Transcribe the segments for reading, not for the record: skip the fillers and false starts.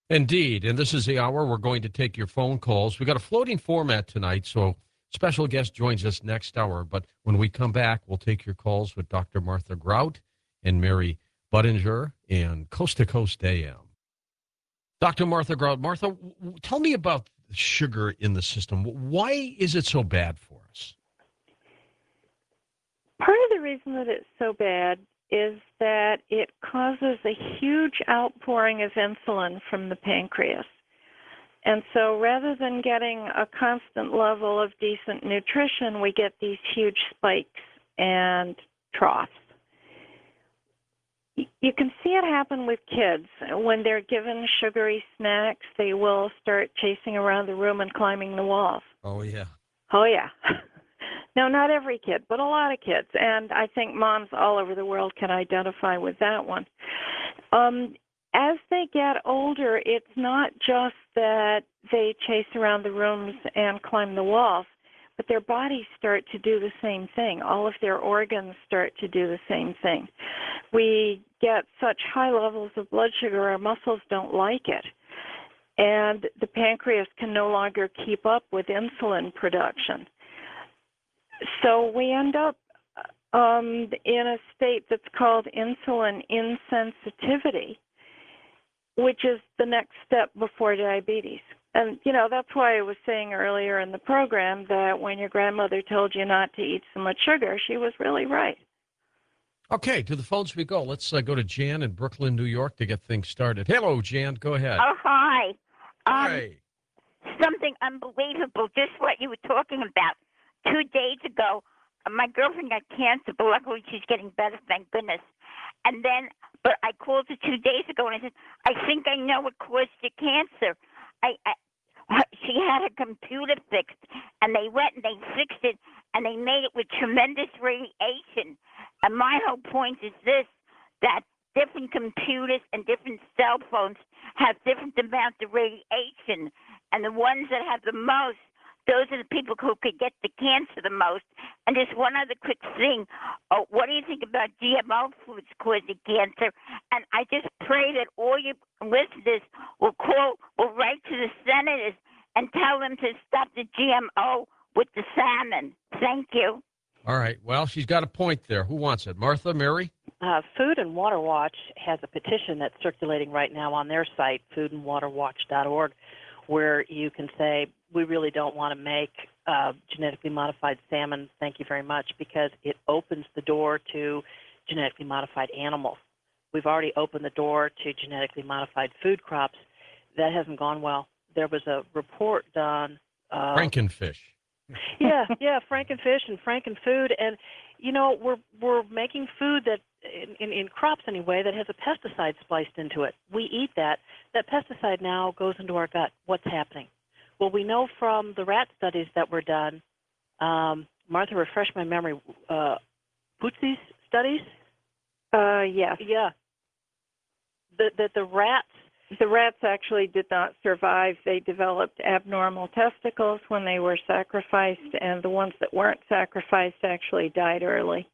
Indeed. And this is the hour we're going to take your phone calls. We got a floating format tonight, so special guest joins us next hour. But when we come back, we'll take your calls with Dr. Martha Grout and Mary Budinger and Coast to Coast AM. Dr. Martha Grout. Martha, tell me about sugar in the system. Why is it so bad for us? Part of the reason that it's so bad is that it causes a huge outpouring of insulin from the pancreas. And so rather than getting a constant level of decent nutrition, we get these huge spikes and troughs. You can see it happen with kids. When they're given sugary snacks, they will start chasing around the room and climbing the walls. Oh, yeah. Oh, yeah. No, not every kid, but a lot of kids. And I think moms all over the world can identify with that one. As they get older, it's not just that they chase around the rooms and climb the walls, but their bodies start to do the same thing. All of their organs start to do the same thing. We get such high levels of blood sugar, our muscles don't like it. And the pancreas can no longer keep up with insulin production. So we end up in a state that's called insulin insensitivity, which is the next step before diabetes. And, that's why I was saying earlier in the program that when your grandmother told you not to eat so much sugar, she was really right. Okay, to the phones we go. Let's go to Jan in Brooklyn, New York to get things started. Hello, Jan. Go ahead. Oh, hi. Hi. Something unbelievable, just what you were talking about. 2 days ago, my girlfriend got cancer, but luckily she's getting better, thank goodness. But I called her 2 days ago and I said, I think I know what caused your cancer. She had her computer fixed, and they went and they fixed it, and they made it with tremendous radiation. And my whole point is this, that different computers and different cell phones have different amounts of radiation, and the ones that have the most, those are the people who could get the cancer the most. And just one other quick thing. What do you think about GMO foods causing cancer? And I just pray that all your listeners will write to the senators and tell them to stop the GMO with the salmon. Thank you. All right. Well, she's got a point there. Who wants it? Martha, Mary? Food and Water Watch has a petition that's circulating right now on their site, foodandwaterwatch.org, where you can say, we really don't want to make genetically modified salmon, thank you very much, because it opens the door to genetically modified animals. We've already opened the door to genetically modified food crops. That hasn't gone well. There was a report done. Frankenfish. Yeah, Frankenfish and Frankenfood, and we're making food that in crops anyway that has a pesticide spliced into it. We eat that. That pesticide now goes into our gut. What's happening? Well, we know from the rat studies that were done. Martha, refresh my memory. Bootsie's studies. Yes. Yeah. That the rats. The rats actually did not survive. They developed abnormal testicles when they were sacrificed, and the ones that weren't sacrificed actually died early.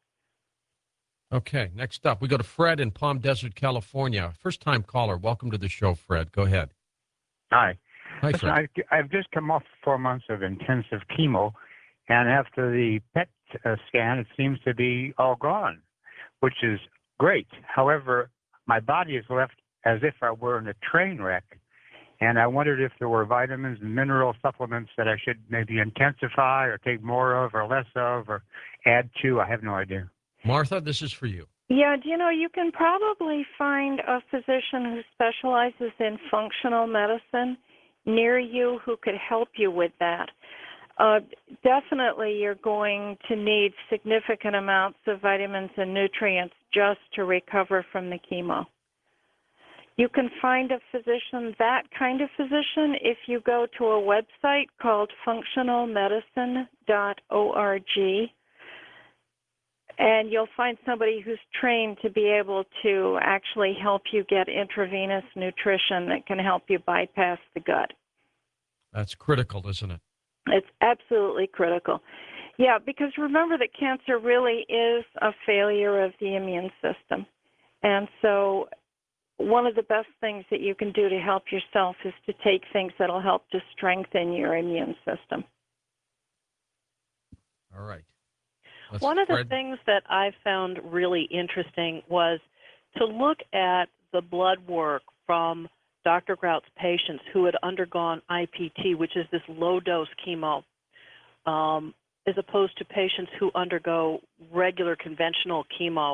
Okay, next up, we go to Fred in Palm Desert, California. First-time caller. Welcome to the show, Fred. Go ahead. Hi. Hi, Listen, Fred. I've just come off 4 months of intensive chemo, and after the PET scan, it seems to be all gone, which is great. However, my body is left as if I were in a train wreck, and I wondered if there were vitamins and mineral supplements that I should maybe intensify or take more of or less of or add to. I have no idea. Martha, this is for you. Yeah, you can probably find a physician who specializes in functional medicine near you who could help you with that. Definitely you're going to need significant amounts of vitamins and nutrients just to recover from the chemo. You can find a physician, that kind of physician, if you go to a website called functionalmedicine.org, and you'll find somebody who's trained to be able to actually help you get intravenous nutrition that can help you bypass the gut. That's critical, isn't it? It's absolutely critical. Yeah, because remember that cancer really is a failure of the immune system. And so one of the best things that you can do to help yourself is to take things that'll help to strengthen your immune system. All right. One of the things that I found really interesting was to look at the blood work from Dr. Grout's patients who had undergone IPT, which is this low-dose chemo, as opposed to patients who undergo regular conventional chemo.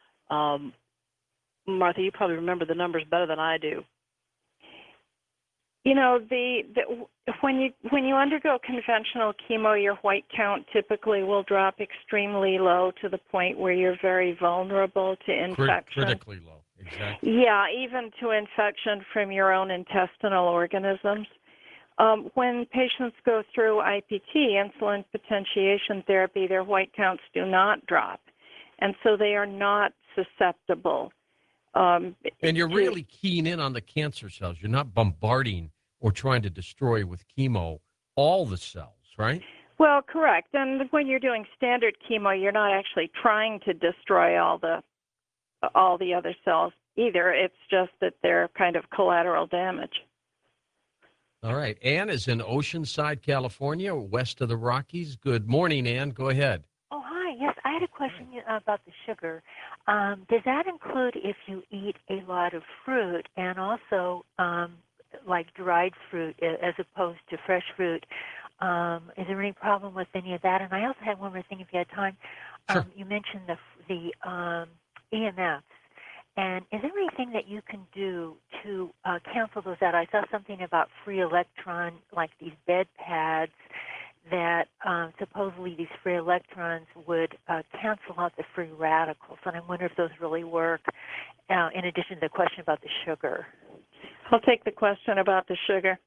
Martha, you probably remember the numbers better than I do. You know, when you undergo conventional chemo, your white count typically will drop extremely low to the point where you're very vulnerable to infection. Critically low, exactly. Yeah, even to infection from your own intestinal organisms. When patients go through IPT, insulin potentiation therapy, their white counts do not drop, and so they are not susceptible. And you're really keying in on the cancer cells. You're not bombarding or trying to destroy with chemo all the cells, right? Well, correct. And when you're doing standard chemo, you're not actually trying to destroy all the other cells either. It's just that they're kind of collateral damage. All right. Ann is in Oceanside, California, west of the Rockies. Good morning, Ann. Go ahead. Oh, hi. Yes, I had a question about the sugar. Does that include if you eat a lot of fruit and also like dried fruit as opposed to fresh fruit? Is there any problem with any of that? And I also had one more thing if you had time. Sure. You mentioned the EMFs. And is there anything that you can do to cancel those out? I saw something about free electron, like these bed pads, that supposedly these free electrons would cancel out the free radicals. And I wonder if those really work, in addition to the question about the sugar. I'll take the question about the sugar.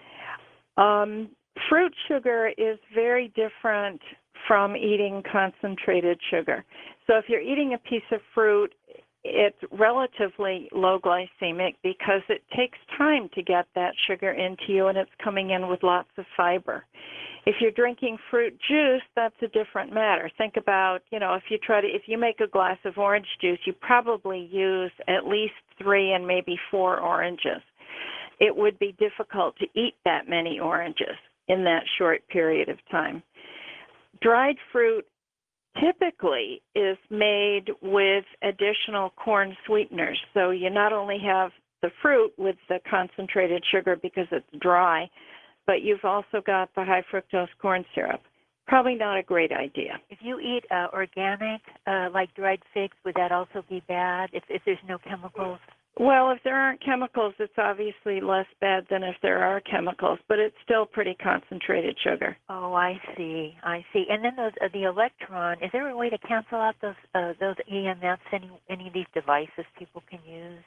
Fruit sugar is very different from eating concentrated sugar. So if you're eating a piece of fruit, it's relatively low glycemic because it takes time to get that sugar into you, and it's coming in with lots of fiber. If you're drinking fruit juice, that's a different matter. Think about, if you make a glass of orange juice, you probably use at least 3 and maybe 4 oranges. It would be difficult to eat that many oranges in that short period of time. Dried fruit typically is made with additional corn sweeteners. So you not only have the fruit with the concentrated sugar because it's dry, but you've also got the high fructose corn syrup. Probably not a great idea. If you eat organic, like dried figs, would that also be bad if there's no chemicals? Well, if there aren't chemicals, it's obviously less bad than if there are chemicals, but it's still pretty concentrated sugar. Oh, I see. And then those the electron. Is there a way to cancel out those EMFs? Any of these devices people can use?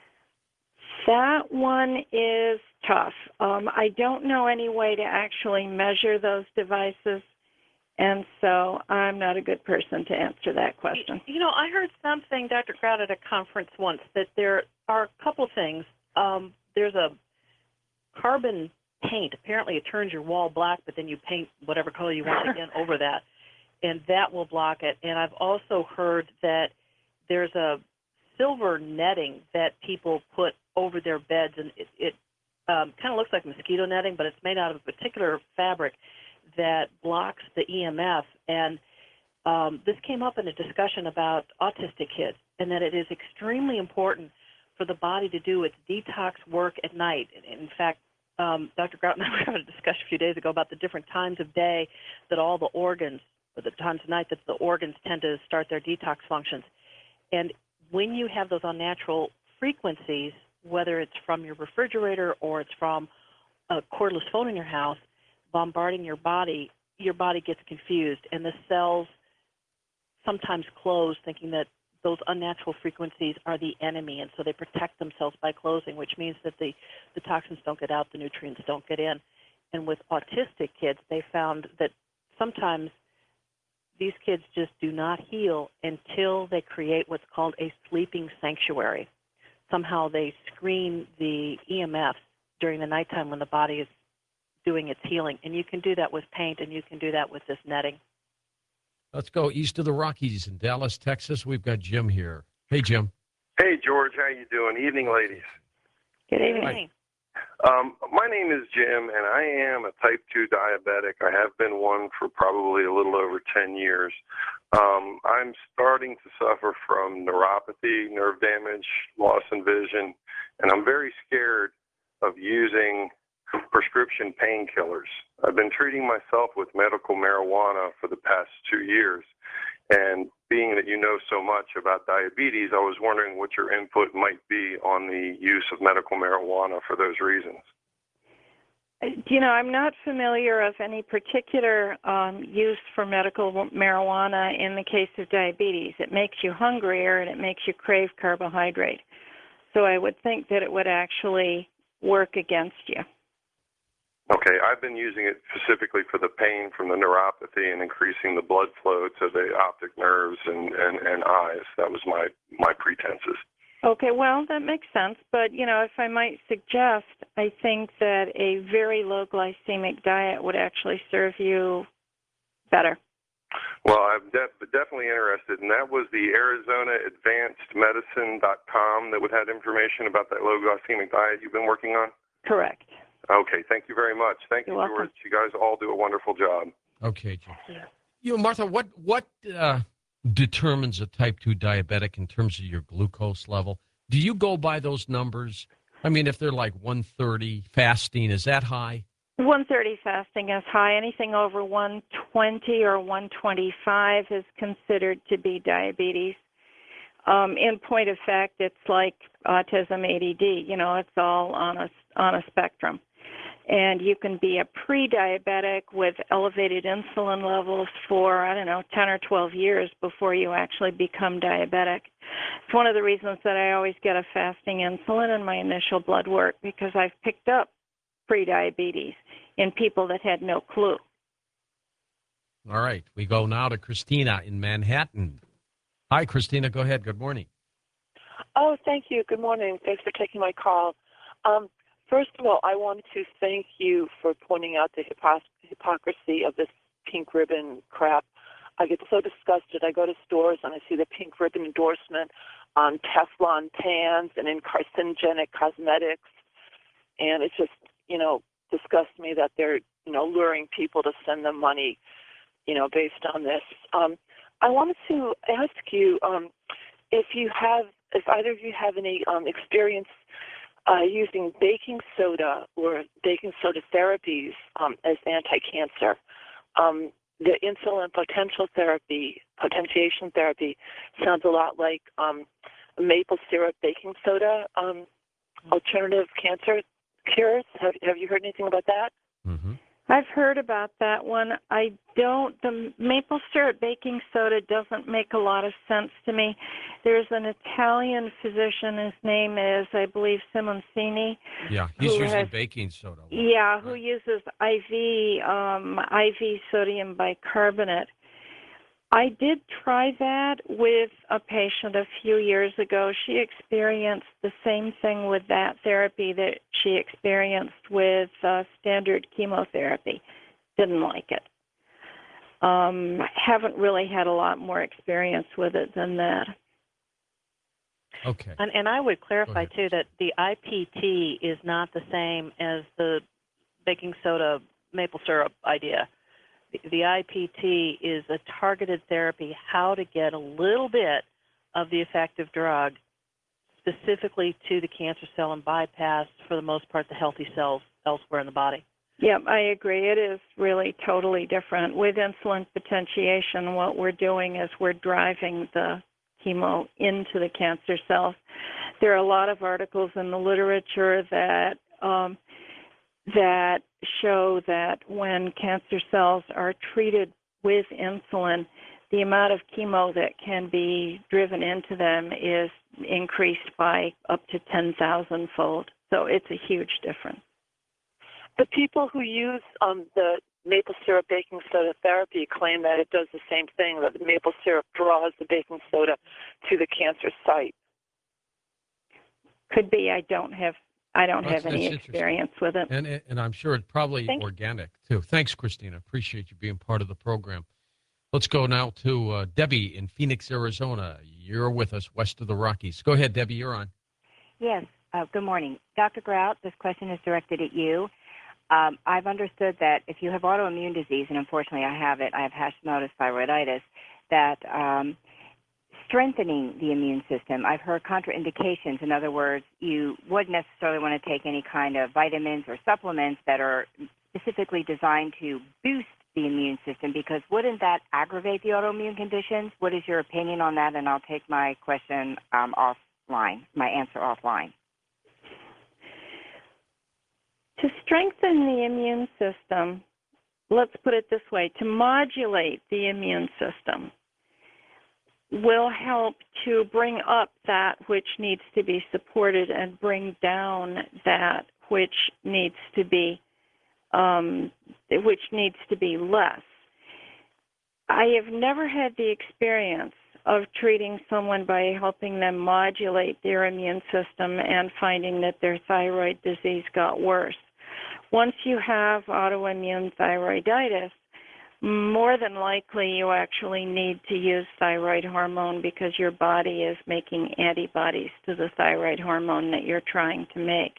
That one is tough. I don't know any way to actually measure those devices, and so I'm not a good person to answer that question. I heard something, Dr. Grout, at a conference once, that there are a couple things. There's a carbon paint. Apparently it turns your wall black, but then you paint whatever color you want again over that, and that will block it. And I've also heard that there's a silver netting that people put over their beds, and it kind of looks like mosquito netting, but it's made out of a particular fabric that blocks the EMF. And this came up in a discussion about autistic kids, and that it is extremely important for the body to do its detox work at night. In fact, Dr. Grout and I were having a discussion a few days ago about the different times of day that all the organs, or the times of night that the organs tend to start their detox functions. And when you have those unnatural frequencies, whether it's from your refrigerator or it's from a cordless phone in your house, bombarding your body gets confused, and the cells sometimes close, thinking that those unnatural frequencies are the enemy, and so they protect themselves by closing, which means that the toxins don't get out, the nutrients don't get in. And with autistic kids, they found that sometimes these kids just do not heal until they create what's called a sleeping sanctuary. Somehow they screen the EMFs during the nighttime when the body is doing its healing. And you can do that with paint, and you can do that with this netting. Let's go east of the Rockies in Dallas, Texas. We've got Jim here. Hey, Jim. Hey, George, how you doing? Evening, ladies. Good evening. Hi. My name is Jim, and I am a type 2 diabetic. I have been one for probably a little over 10 years. I'm starting to suffer from neuropathy, nerve damage, loss in vision, and I'm very scared of using prescription painkillers. I've been treating myself with medical marijuana for the past 2 years, and being that you know so much about diabetes, I was wondering what your input might be on the use of medical marijuana for those reasons. I'm not familiar of any particular use for medical marijuana in the case of diabetes. It makes you hungrier and it makes you crave carbohydrate. So I would think that it would actually work against you. Okay, I've been using it specifically for the pain from the neuropathy and increasing the blood flow to the optic nerves and eyes. That was my pretenses. Okay, well, that makes sense. But, if I might suggest, I think that a very low glycemic diet would actually serve you better. Well, I'm definitely interested, and that was the ArizonaAdvancedMedicine.com that would have information about that low glycemic diet you've been working on? Correct. Okay, thank you very much. Thank you, You're George. welcome. You guys all do a wonderful job. Okay, Jim. Martha, what determines a type 2 diabetic in terms of your glucose level? Do you go by those numbers? I mean, if they're like 130 fasting, is that high? 130 fasting is high. Anything over 120 or 125 is considered to be diabetes. In point of fact, it's like autism, ADD. It's all on a spectrum. And you can be a pre-diabetic with elevated insulin levels for, 10 or 12 years before you actually become diabetic. It's one of the reasons that I always get a fasting insulin in my initial blood work, because I've picked up pre-diabetes in people that had no clue. All right. We go now to Christina in Manhattan. Hi, Christina. Go ahead. Good morning. Oh, thank you. Good morning. Thanks for taking my call. First of all, I wanted to thank you for pointing out the hypocrisy of this pink ribbon crap. I get so disgusted. I go to stores and I see the pink ribbon endorsement on Teflon pans and in carcinogenic cosmetics, and it just, disgusts me that they're, luring people to send them money, based on this. I wanted to ask you if either of you have any experience using baking soda or baking soda therapies as anti-cancer. The insulin potentiation therapy sounds a lot like maple syrup baking soda alternative cancer cures. Have you heard anything about that? Mm-hmm. I've heard about that one. The maple syrup baking soda doesn't make a lot of sense to me. There's an Italian physician, his name is, I believe, Simoncini. Yeah, he's using baking soda. Yeah, who uses IV sodium bicarbonate. I did try that with a patient a few years ago. She experienced the same thing with that therapy that she experienced with standard chemotherapy. Didn't like it. Haven't really had a lot more experience with it than that. Okay. And I would clarify, too, that the IPT is not the same as the baking soda maple syrup idea. The IPT is a targeted therapy, how to get a little bit of the effective drug specifically to the cancer cell and bypass, for the most part, the healthy cells elsewhere in the body. Yep, I agree. It is really totally different. With insulin potentiation, what we're doing is we're driving the chemo into the cancer cells. There are a lot of articles in the literature that show that when cancer cells are treated with insulin, the amount of chemo that can be driven into them is increased by up to 10,000-fold. So it's a huge difference. The people who use the maple syrup baking soda therapy claim that it does the same thing, that the maple syrup draws the baking soda to the cancer site. Could be. I don't have any experience with it. And I'm sure it's probably organic, too. Thanks, Christina. Appreciate you being part of the program. Let's go now to Debbie in Phoenix, Arizona. You're with us west of the Rockies. Go ahead, Debbie. You're on. Yes. Good morning. Dr. Grout, this question is directed at you. I've understood that if you have autoimmune disease, and unfortunately I have it, I have Hashimoto's thyroiditis, that strengthening the immune system, I've heard contraindications. In other words, you wouldn't necessarily want to take any kind of vitamins or supplements that are specifically designed to boost the immune system, because wouldn't that aggravate the autoimmune conditions? What is your opinion on that? And I'll take my question offline, my answer offline. To strengthen the immune system, let's put it this way, to modulate the immune system will help to bring up that which needs to be supported and bring down that which needs to be less. I have never had the experience of treating someone by helping them modulate their immune system and finding that their thyroid disease got worse. Once you have autoimmune thyroiditis, more than likely you actually need to use thyroid hormone because your body is making antibodies to the thyroid hormone that you're trying to make.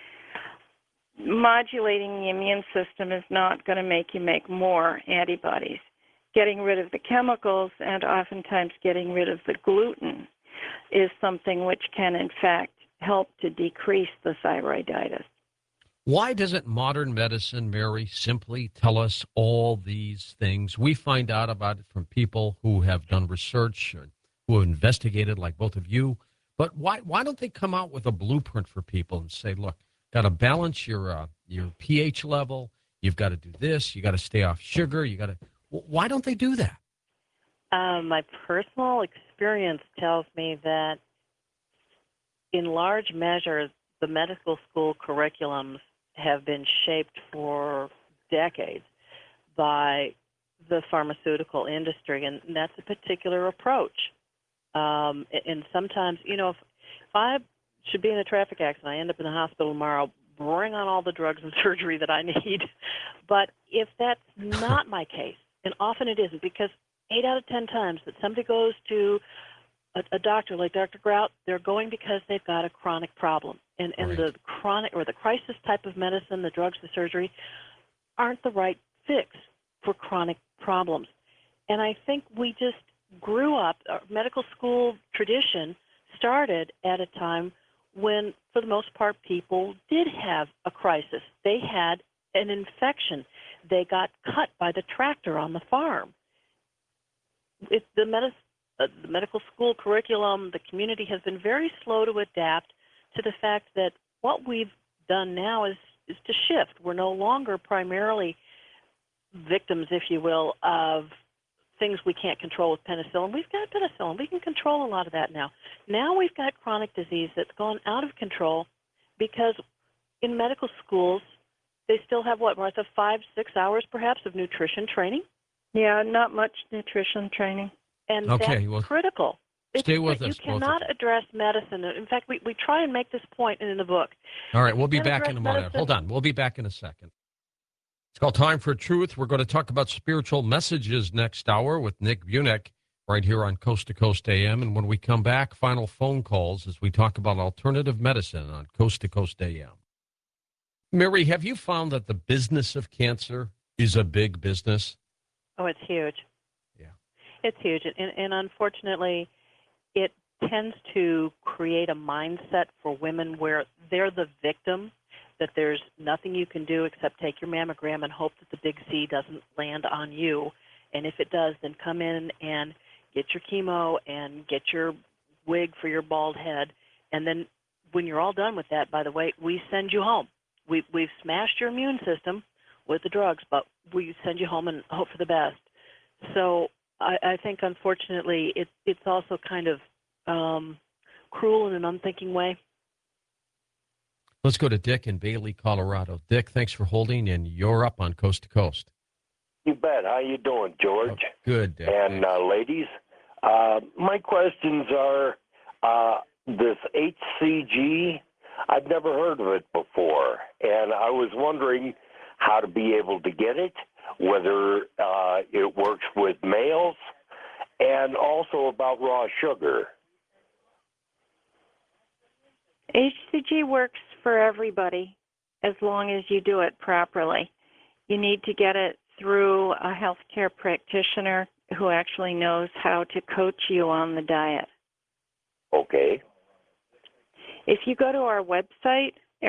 Modulating the immune system is not going to make you make more antibodies. Getting rid of the chemicals and oftentimes getting rid of the gluten is something which can, in fact, help to decrease the thyroiditis. Why doesn't modern medicine, Mary, simply tell us all these things? We find out about it from people who have done research, or who have investigated, like both of you. But why don't they come out with a blueprint for people and say, look, got to balance your pH level. You've got to do this. You got to stay off sugar. You got to. Why don't they do that? My personal experience tells me that in large measure, the medical school curriculums have been shaped for decades by the pharmaceutical industry, and that's a particular approach. And sometimes, if I should be in a traffic accident, I end up in the hospital tomorrow, bring on all the drugs and surgery that I need. But if that's not my case, and often it isn't, because 8 out of 10 times that somebody goes to a doctor like Dr. Grout, they're going because they've got a chronic problem. And Right. the chronic or the crisis type of medicine, the drugs, the surgery, aren't the right fix for chronic problems. And I think we just grew up, our medical school tradition started at a time when, for the most part, people did have a crisis. They had an infection. They got cut by the tractor on the farm. The medical school curriculum, the community has been very slow to adapt to the fact that what we've done now is to shift. We're no longer primarily victims, if you will, of things we can't control with penicillin. We've got penicillin. We can control a lot of that now. Now we've got chronic disease that's gone out of control because in medical schools, they still have, Martha, 5-6 hours perhaps of nutrition training? Yeah, not much nutrition training. And Okay, that's critical. Stay with us, You cannot both of you. address medicine. In fact, we try and make this point in the book. All right, we'll be You can't back in a address moment. medicine. Hold on. We'll be back in a second. It's called Time for Truth. We're going to talk about spiritual messages next hour with Nick Bunek right here on Coast to Coast AM. And when we come back, final phone calls as we talk about alternative medicine on Coast to Coast AM. Mary, have you found that the business of cancer is a big business? Oh, it's huge. Yeah. It's huge. And unfortunately, it tends to create a mindset for women where they're the victim, that there's nothing you can do except take your mammogram and hope that the big C doesn't land on you. And if it does, then come in and get your chemo and get your wig for your bald head. And then when you're all done with that, by the way, we send you home. We've smashed your immune system with the drugs, but we send you home and hope for the best. So I think, unfortunately, it's also kind of cruel in an unthinking way. Let's go to Dick in Bailey, Colorado. Dick, thanks for holding, and you're up on Coast to Coast. You bet. How you doing, George? Oh, good, Dick. And ladies, my questions are this HCG. I've never heard of it before, and I was wondering how to be able to get it, whether it works with males, and also about raw sugar. HCG works for everybody as long as you do it properly. You need to get it through a healthcare practitioner who actually knows how to coach you on the diet. Okay. If you go to our website,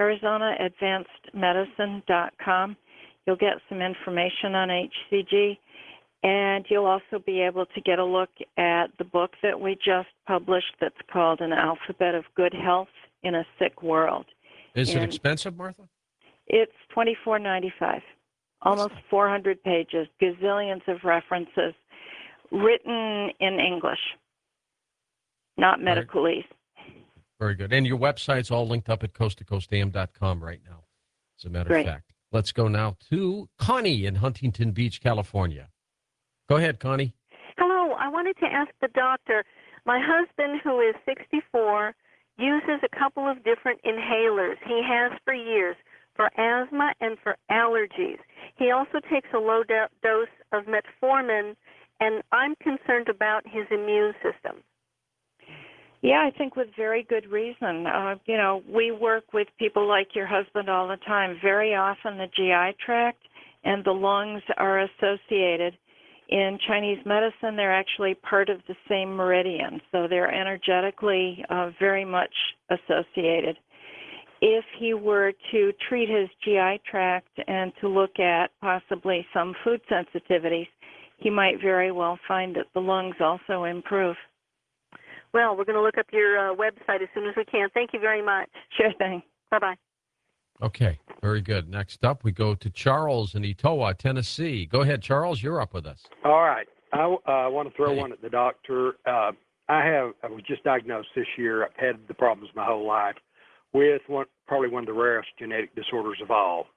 ArizonaAdvancedMedicine.com, you'll get some information on HCG, and you'll also be able to get a look at the book that we just published that's called An Alphabet of Good Health in a Sick World. Is it expensive, Martha? It's $24.95, almost 400 pages, gazillions of references, written in English, not medicalese. Very good. And your website's all linked up at coasttocoastam.com right now, as a matter of fact. Let's go now to Connie in Huntington Beach, California. Go ahead, Connie. Hello. I wanted to ask the doctor, my husband, who is 64, uses a couple of different inhalers. He has for years, for asthma and for allergies. He also takes a low dose of metformin, and I'm concerned about his immune system. Yeah, I think with very good reason. We work with people like your husband all the time. Very often the GI tract and the lungs are associated. In Chinese medicine, they're actually part of the same meridian, so they're energetically very much associated. If he were to treat his GI tract and to look at possibly some food sensitivities, he might very well find that the lungs also improve. Well, we're going to look up your website as soon as we can. Thank you very much. Sure thing. Bye-bye. Okay, very good. Next up, we go to Charles in Etowah, Tennessee. Go ahead, Charles. You're up with us. All right. I want to throw one at the doctor. I was just diagnosed this year. I've had the problems my whole life with probably one of the rarest genetic disorders of all,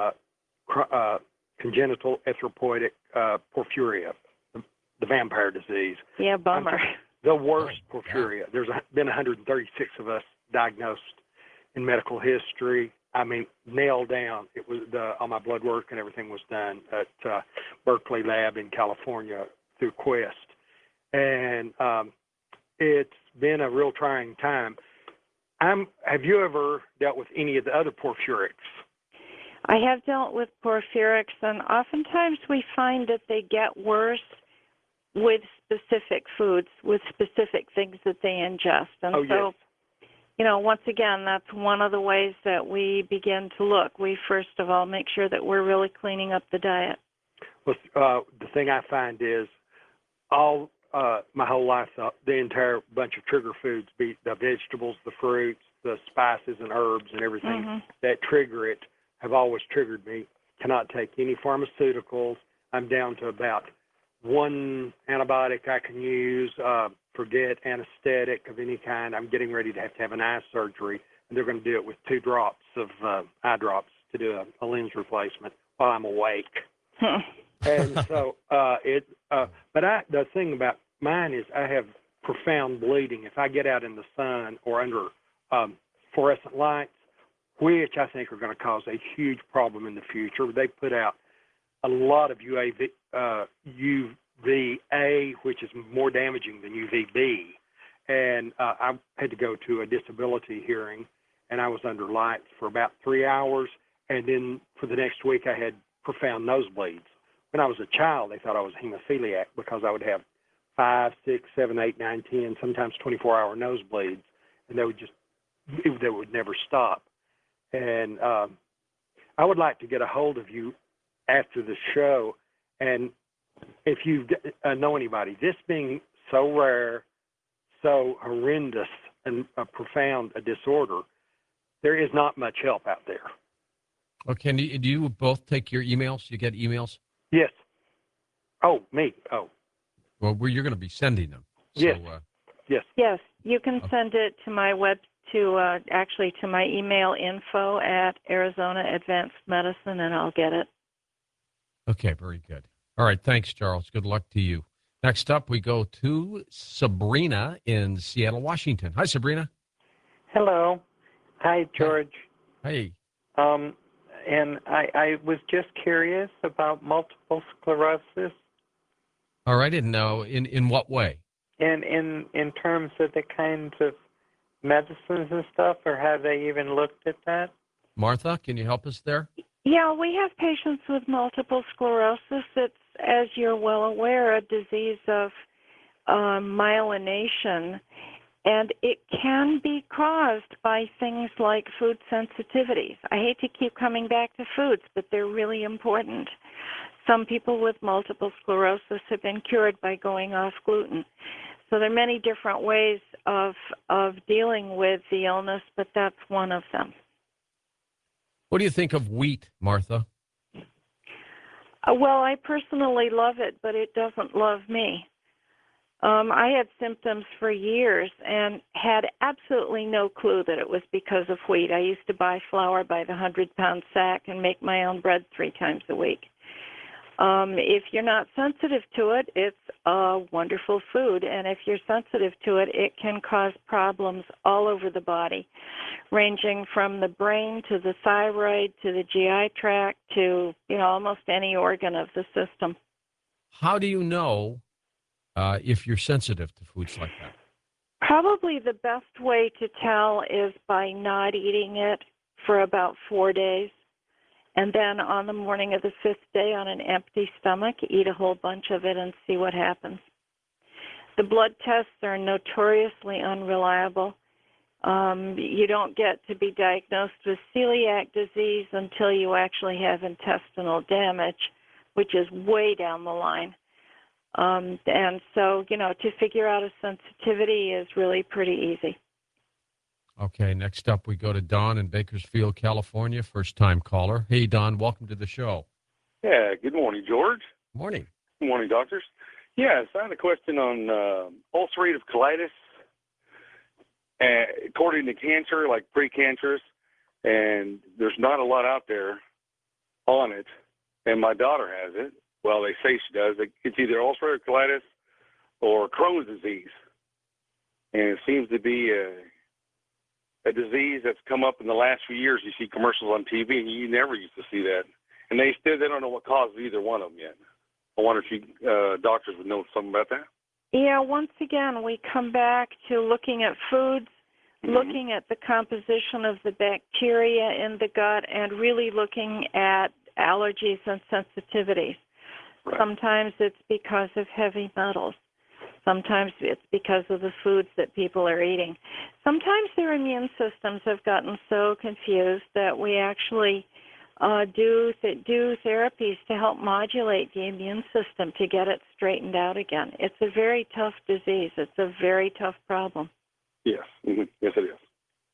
congenital erythropoietic porphyria, the vampire disease. Yeah, bummer. The worst porphyria. There's been 136 of us diagnosed in medical history. I mean, nailed down. It was all my blood work and everything was done at Berkeley Lab in California through Quest, and it's been a real trying time. Have you ever dealt with any of the other porphyrics? I have dealt with porphyrics, and oftentimes we find that they get worse with specific foods, with specific things that they ingest. And yes. Once again, that's one of the ways that we begin to look. We first of all make sure that we're really cleaning up the diet. Well, the thing I find is my whole life, the entire bunch of trigger foods, be the vegetables, the fruits, the spices and herbs and everything that trigger it, have always triggered me. Cannot take any pharmaceuticals. I'm down to about one antibiotic I can use, forget anesthetic of any kind. I'm getting ready to have an eye surgery, and they're going to do it with 2 drops of eye drops to do a lens replacement while I'm awake. And so the thing about mine is I have profound bleeding. If I get out in the sun or under fluorescent lights, which I think are going to cause a huge problem in the future. They put out a lot of UVA, which is more damaging than UVB. And I had to go to a disability hearing, and I was under lights for about 3 hours. And then for the next week, I had profound nosebleeds. When I was a child, they thought I was a hemophiliac because I would have 5, 6, 7, 8, 9, 10, sometimes 24-hour nosebleeds, and they would never stop. And I would like to get a hold of you after the show, and if you know anybody, this being so rare, so horrendous, and profound a disorder, there is not much help out there. Okay, do you both take your emails? You get emails? Yes. Oh, me. Oh. Well, you're going to be sending them. Yes. So, yes. Yes, you can send it to my to my email info at Arizona Advanced Medicine, and I'll get it. Okay, very good. All right, thanks, Charles. Good luck to you. Next up, we go to Sabrina in Seattle, Washington. Hi, Sabrina. Hello. Hi, George. Hey. And I was just curious about multiple sclerosis. All right, and in what way? And in terms of the kinds of medicines and stuff, or have they even looked at that? Martha, can you help us there? Yeah, we have patients with multiple sclerosis. It's, as you're well aware, a disease of myelination, and it can be caused by things like food sensitivities. I hate to keep coming back to foods, but they're really important. Some people with multiple sclerosis have been cured by going off gluten. So there are many different ways of dealing with the illness, but that's one of them. What do you think of wheat, Martha? Well, I personally love it, but it doesn't love me. I had symptoms for years and had absolutely no clue that it was because of wheat. I used to buy flour by the 100-pound sack and make my own bread 3 times a week. If you're not sensitive to it, it's a wonderful food. And if you're sensitive to it, it can cause problems all over the body, ranging from the brain to the thyroid to the GI tract to, almost any organ of the system. How do you know if you're sensitive to foods like that? Probably the best way to tell is by not eating it for about 4 days. And then on the morning of the 5th day, on an empty stomach, eat a whole bunch of it and see what happens. The blood tests are notoriously unreliable. You don't get to be diagnosed with celiac disease until you actually have intestinal damage, which is way down the line. And so, to figure out a sensitivity is really pretty easy. Okay, next up we go to Don in Bakersfield, California, first-time caller. Hey, Don, welcome to the show. Yeah, good morning, George. Morning. Good morning, doctors. Yes, I had a question on ulcerative colitis. According to cancer, like precancerous, and there's not a lot out there on it, and my daughter has it. Well, they say she does. It's either ulcerative colitis or Crohn's disease, and it seems to be a disease that's come up in the last few years. You see commercials on TV, and you never used to see that. And they don't know what causes either one of them yet. I wonder if you doctors would know something about that. Yeah, once again, we come back to looking at foods, looking at the composition of the bacteria in the gut, and really looking at allergies and sensitivities. Right. Sometimes it's because of heavy metals. Sometimes it's because of the foods that people are eating. Sometimes their immune systems have gotten so confused that we actually do therapies to help modulate the immune system to get it straightened out again. It's a very tough disease. It's a very tough problem. Yes. Mm-hmm. Yes, it is.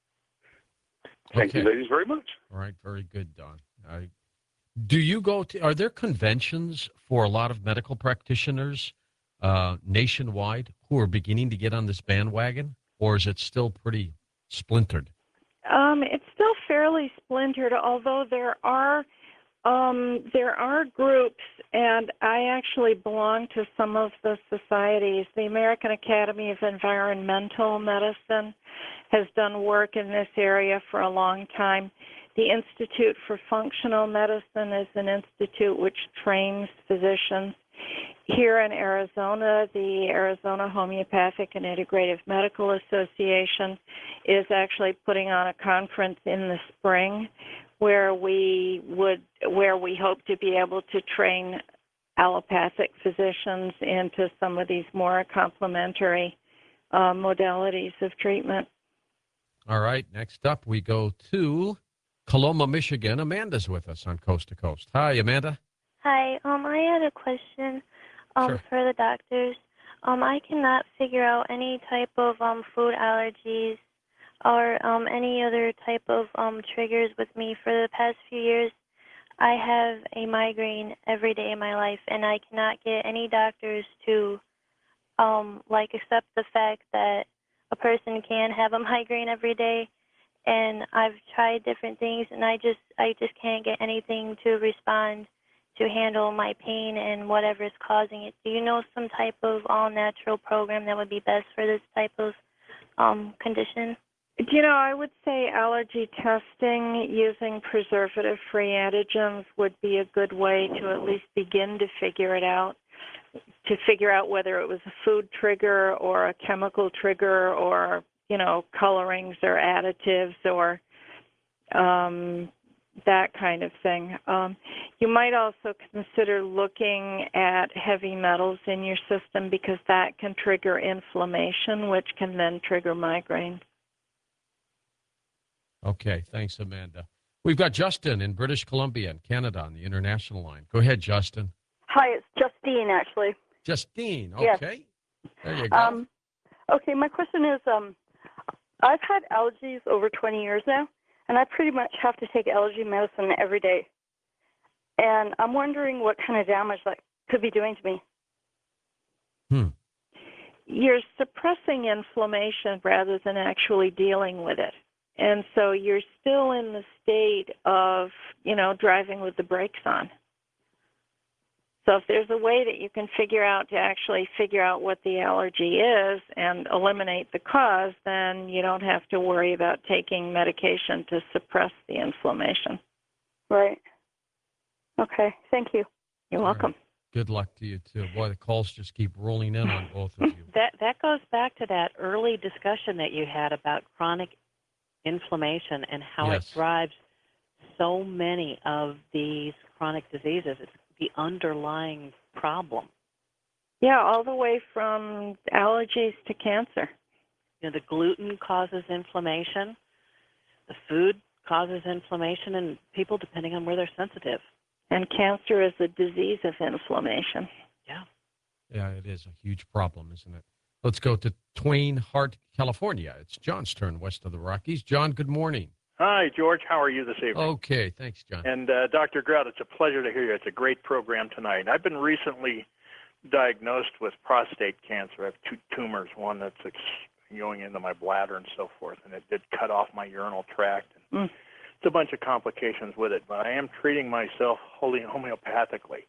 Thank you, ladies, very much. All right. Very good, Don. Do you go to, are there conventions for a lot of medical practitioners nationwide who are beginning to get on this bandwagon, or is it still pretty splintered? It's still fairly splintered, although there are groups, and I actually belong to some of the societies. The American Academy of Environmental Medicine has done work in this area for a long time. The Institute for Functional Medicine is an institute which trains physicians. Here in Arizona, the Arizona Homeopathic and Integrative Medical Association is actually putting on a conference in the spring where we hope to be able to train allopathic physicians into some of these more complementary modalities of treatment. All right, next up we go to Coloma, Michigan. Amanda's with us on Coast to Coast. Hi, Amanda. Hi. I had a question Sure. for the doctors. I cannot figure out any type of food allergies or any other type of triggers with me. For the past few years, I have a migraine every day of my life, and I cannot get any doctors to accept the fact that a person can have a migraine every day. And I've tried different things, and I just can't get anything to respond to handle my pain and whatever is causing it. Do you know some type of all-natural program that would be best for this type of condition? I would say allergy testing using preservative-free antigens would be a good way to at least begin to figure it out, to figure out whether it was a food trigger or a chemical trigger or, colorings or additives or that kind of thing. You might also consider looking at heavy metals in your system because that can trigger inflammation, which can then trigger migraine. Okay, thanks, Amanda. We've got Justin in British Columbia in Canada on the international line. Go ahead, Justin. Hi, it's Justine, actually. Justine, Yes. okay. There you go. Okay, my question is, I've had allergies over 20 years now, and I pretty much have to take allergy medicine every day. And I'm wondering what kind of damage that could be doing to me. You're suppressing inflammation rather than actually dealing with it. And so you're still in the state of, driving with the brakes on. So if there's a way that you can figure out what the allergy is and eliminate the cause, then you don't have to worry about taking medication to suppress the inflammation. Right. Okay, thank you. You're welcome. Good luck to you, too. Boy, the calls just keep rolling in on both of you. That goes back to that early discussion that you had about chronic inflammation and how it drives so many of these chronic diseases. It's the underlying problem. Yeah, all the way from allergies to cancer. The gluten causes inflammation. The food causes inflammation in people depending on where they're sensitive. And cancer is a disease of inflammation. Yeah. Yeah, it is a huge problem, isn't it? Let's go to Twain Hart, California. It's John's turn west of the Rockies. John, good morning. Hi, George. How are you this evening? Okay, thanks, John. And Dr. Grout, it's a pleasure to hear you. It's a great program tonight. I've been recently diagnosed with prostate cancer. I have two tumors, one that's going into my bladder and so forth, and it did cut off my urinal tract. And it's a bunch of complications with it, but I am treating myself wholly homeopathically.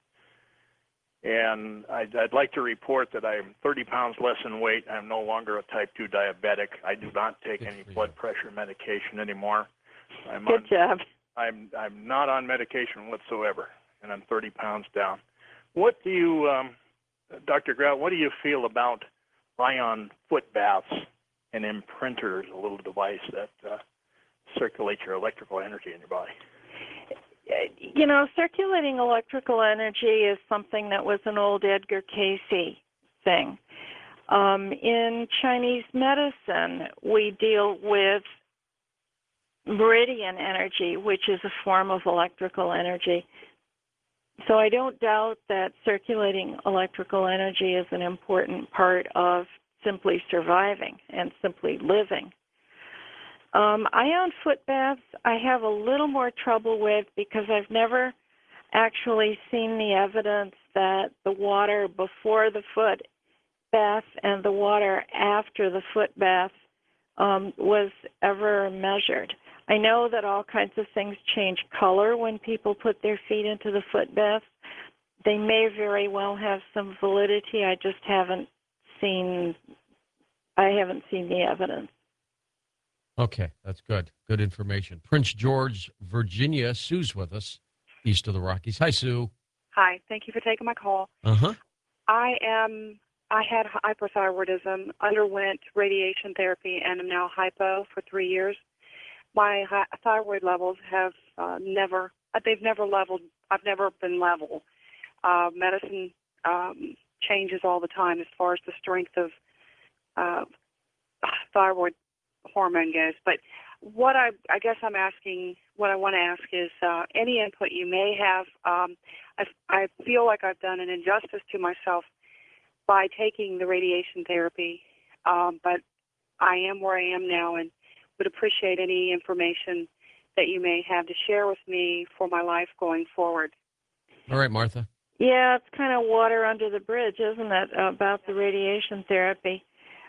And I'd like to report that I'm 30 pounds less in weight. I'm no longer a type 2 diabetic. I do not take any blood pressure medication anymore. Good job. I'm not on medication whatsoever, and I'm 30 pounds down. What do you, Dr. Grout, what do you feel about ion foot baths and imprinters, a little device that circulates your electrical energy in your body? Circulating electrical energy is something that was an old Edgar Cayce thing. In Chinese medicine, we deal with meridian energy, which is a form of electrical energy. So I don't doubt that circulating electrical energy is an important part of simply surviving and simply living. Ion foot baths I have a little more trouble with because I've never actually seen the evidence that the water before the foot bath and the water after the foot bath was ever measured. I know that all kinds of things change color when people put their feet into the foot bath. They may very well have some validity. I just haven't seen the evidence. Okay, that's good. Good information. Prince George, Virginia. Sue's with us, east of the Rockies. Hi, Sue. Hi. Thank you for taking my call. Uh-huh. I had hypothyroidism, underwent radiation therapy, and am now hypo for 3 years. My thyroid levels have they've never leveled. I've never been level. Medicine changes all the time as far as the strength of thyroid hormone goes. But what I guess I'm asking, what I want to ask is any input you may have. I feel like I've done an injustice to myself by taking the radiation therapy, but I am where I am now and would appreciate any information that you may have to share with me for my life going forward. All right, Martha. Yeah, it's kind of water under the bridge, isn't it, about the radiation therapy?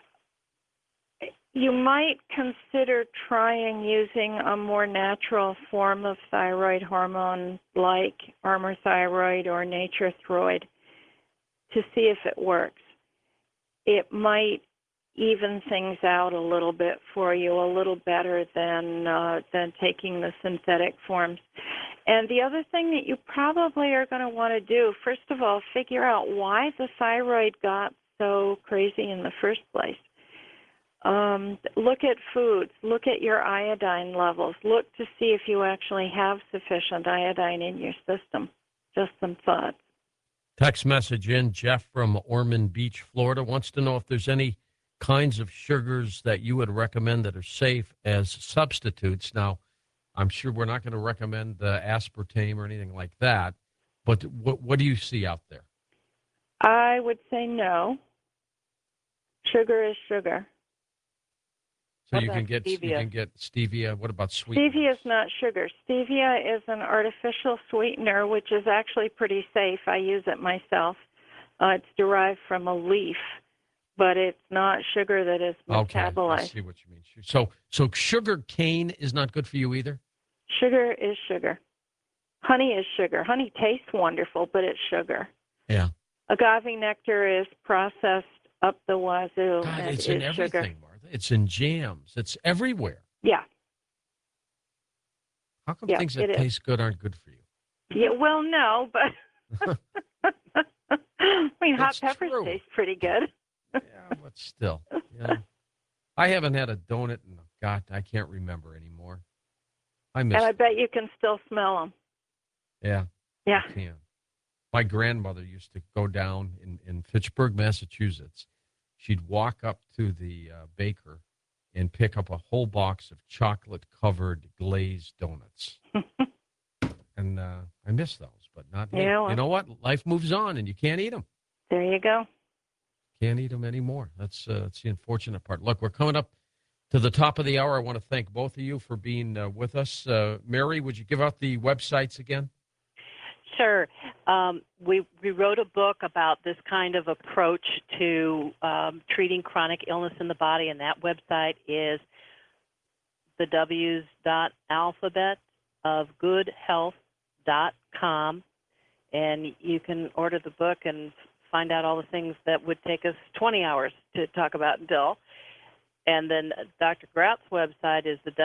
You might consider trying using a more natural form of thyroid hormone like Armour Thyroid or Nature Throid to see if it works. It might even things out a little bit for you, a little better than taking the synthetic forms. And the other thing that you probably are going to want to do, first of all, figure out why the thyroid got so crazy in the first place. Look at foods. Look at your iodine levels. Look to see if you actually have sufficient iodine in your system. Just some thoughts. Text message in. Jeff from Ormond Beach, Florida, wants to know if there's any kinds of sugars that you would recommend that are safe as substitutes. Now, I'm sure we're not going to recommend aspartame or anything like that, but what do you see out there? I would say no. Sugar is sugar. So What you about can get stevia. What about sweet? Stevia is not sugar. Stevia is an artificial sweetener, which is actually pretty safe. I use it myself. It's derived from a leaf, but it's not sugar that is metabolized. Okay, I see what you mean. So sugar cane is not good for you either? Sugar is sugar. Honey is sugar. Honey tastes wonderful, but it's sugar. Yeah. Agave nectar is processed up the wazoo. God, and it's in is everything, sugar. Martha. It's in jams. It's everywhere. Yeah. How come Yeah, things that taste good aren't good for you? Yeah, well, no, but I mean, hot peppers taste pretty good. Yeah, but still, I haven't had a donut in God, I can't remember anymore. I miss. And I bet you can still smell them. Yeah. Yeah. I can. My grandmother used to go down in Fitchburg, Massachusetts. She'd walk up to the baker and pick up a whole box of chocolate-covered glazed donuts. And I miss those, but not me. Yeah, well. You know what? Life moves on, and you can't eat them. There you go. Can't eat them anymore. That's the unfortunate part. Look, we're coming up to the top of the hour. I want to thank both of you for being with us. Mary, would you give out the websites again? Sure. We wrote a book about this kind of approach to treating chronic illness in the body, and that website is the W's.alphabet of goodhealth.com, and you can order the book and find out all the things that would take us 20 hours to talk about until. And then Dr. Grout's website is the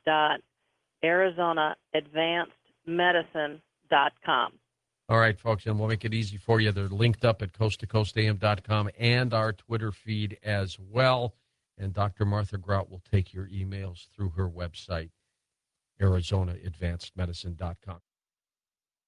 W's.ArizonaAdvancedMedicine.com. All right, folks, and we'll make it easy for you. They're linked up at coasttocoastam.com and our Twitter feed as well. And Dr. Martha Grout will take your emails through her website, ArizonaAdvancedMedicine.com.